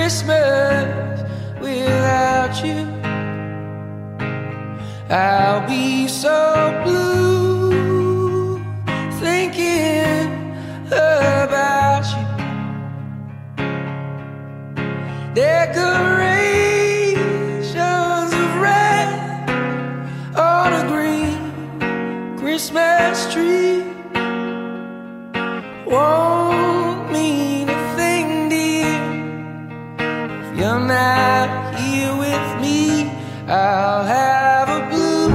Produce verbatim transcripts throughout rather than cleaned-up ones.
Christmas without you. I'll be so blue thinking about you. Decorations of red on a green Christmas tree won't mean a thing, dear, if you're not here with me. I'll have a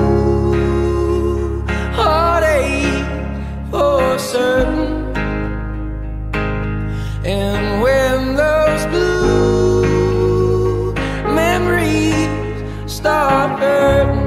blue heartache for certain. And when those blue memories start hurting,